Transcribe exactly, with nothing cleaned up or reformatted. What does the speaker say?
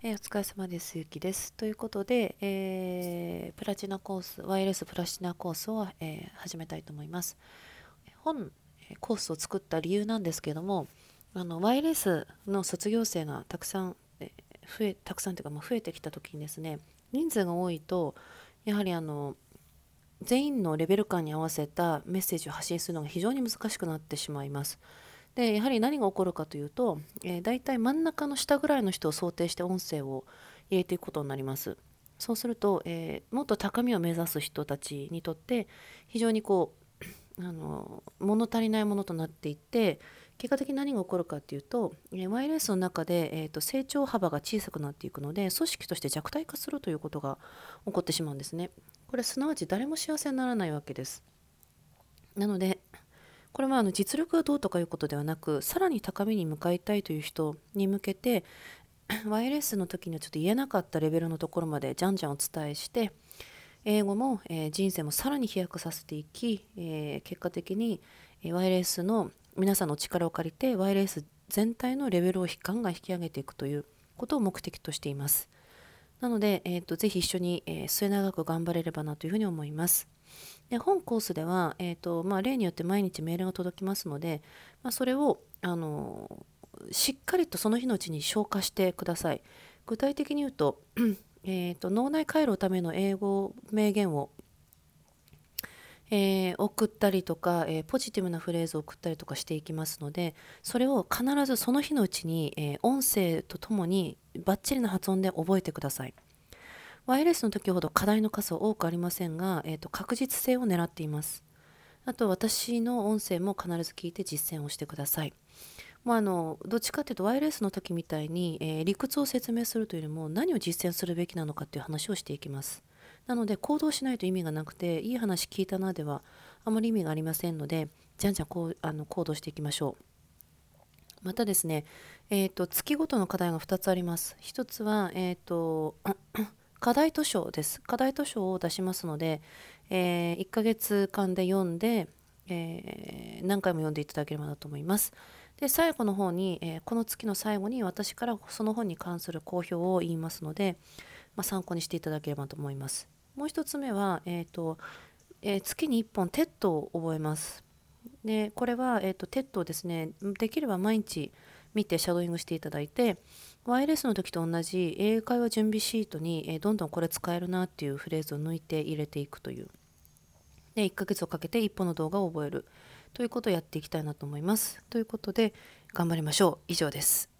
えーお疲れ様です。ゆきです。ということで、えープラチナコース、ワイヤレスプラチナコースを、えー始めたいと思います。本、えーコースを作った理由なんですけども、あのワイヤレスの卒業生がたくさん、えー増え、たくさんというか、まあ、増えてきた時にですね、人数が多いと、やはりあの全員のレベル感に合わせたメッセージを発信するのが非常に難しくなってしまいます。で、やはり何が起こるかというと、えー、大体真ん中の下ぐらいの人を想定して音声を入れていくことになります。そうすると、えーもっと高みを目指す人たちにとって非常にこうあの物足りないものとなっていって、結果的に何が起こるかというと、えー ワイヤレスの中で、えーと成長幅が小さくなっていくので、組織として弱体化するということが起こってしまうんですね。これすなわち誰も幸せにならないわけです。なので、これはあの実力がどうとかいうことではなく、さらに高みに向かいたいという人に向けて、ワイヤレスの時にはちょっと言えなかったレベルのところまでじゃんじゃんお伝えして、英語も、えー人生もさらに飛躍させていき、えー結果的に、えーワイヤレスの皆さんの力を借りて、ワイヤレス全体のレベルをガンガン引き上げていくということを目的としています。なので、えーと、ぜひ一緒に、えー末永く頑張れればなというふうに思います。で、本コースでは、えーとまあ、例によって毎日メールが届きますので、まあ、それをあのしっかりとその日のうちに消化してください。具体的に言うと、えーと脳内回路のための英語名言を、えー送ったりとか、えーポジティブなフレーズを送ったりとかしていきますので、それを必ずその日のうちに、えー音声とともにバッチリな発音で覚えてください。ワイヤレスの時ほど課題の数は多くありませんが、えーと確実性を狙っています。あと私の音声も必ず聞いて実践をしてください。もうあのどっちかというとワイヤレスの時みたいに、えー理屈を説明するというよりも何を実践するべきなのかっていう話をしていきます。なので行動しないと意味がなくて、いい話聞いたなではあまり意味がありませんので、じゃんじゃんこうあの行動していきましょう。またですね、えーと月ごとの課題がふたつあります。ひとつは、えーと課題図書です。課題図書を出しますので、えーいっかげつかんで読んで、えー何回も読んでいただければなと思います。で、最後の方に、えーこの月の最後に私からその本に関する好評を言いますので、まあ、参考にしていただければと思います。もう一つ目は、えーとえー月にいっぽんテッドを覚えます。で、これは、えっと、テッドをですね、できれば毎日見てシャドーイングしていただいて、ワイヤレスの時と同じ英会話準備シートに、えーどんどんこれ使えるなっていうフレーズを抜いて入れていくという。で、いっかげつをかけていっぽんの動画を覚えるということをやっていきたいなと思います。ということで、頑張りましょう。以上です。